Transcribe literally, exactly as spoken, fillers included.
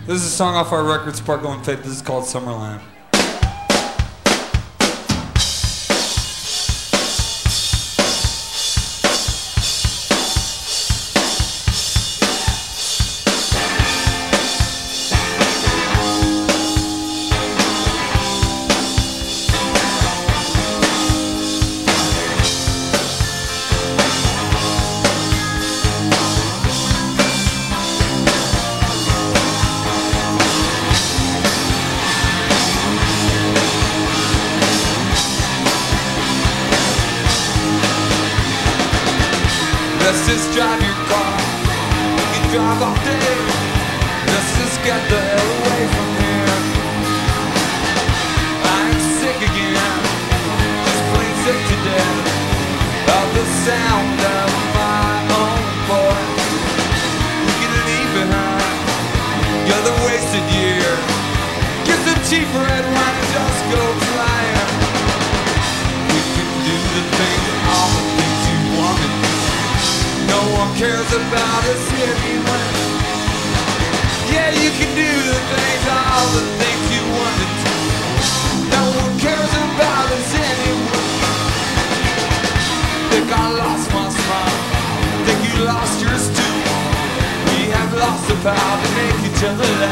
This is a song off our record, Sparkle and Faith. This is called Summerland. Let's just drive your car. You can drive all day. Let's just get the hell away from here. I'm sick again, just plain sick to death of the sound of my own voice. We can leave behind the other wasted year. Get the cheap red wine and just go flying. We can do the things, all the things you wanted. No one cares about us anyway. Yeah, you can do the things, all the things you wanted to. No one cares about us anyway. Think I lost my smile. Think you lost yours too. We have lost the power to make each other laugh.